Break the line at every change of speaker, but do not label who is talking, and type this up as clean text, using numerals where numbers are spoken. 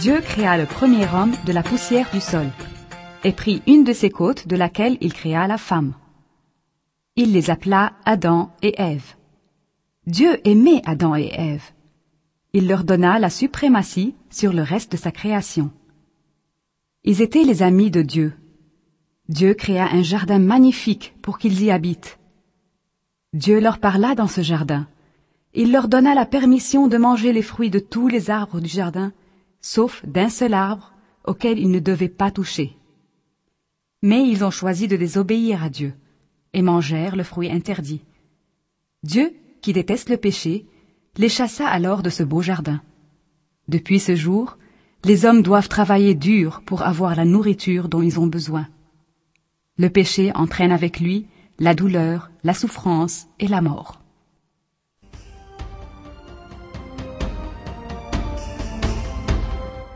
Dieu créa le premier homme de la poussière du sol, et prit une de ses côtes de laquelle il créa la femme. Il les appela Adam et Ève. Dieu aimait Adam et Ève. Il leur donna la suprématie sur le reste de sa création. Ils étaient les amis de Dieu. Dieu créa un jardin magnifique pour qu'ils y habitent. Dieu leur parla dans ce jardin. Il leur donna la permission de manger les fruits de tous les arbres du jardin, sauf d'un seul arbre auquel ils ne devaient pas toucher. Mais ils ont choisi de désobéir à Dieu et mangèrent le fruit interdit. Dieu, qui déteste le péché, les chassa alors de ce beau jardin. Depuis ce jour, les hommes doivent travailler dur pour avoir la nourriture dont ils ont besoin. Le péché entraîne avec lui la douleur, la souffrance et la mort.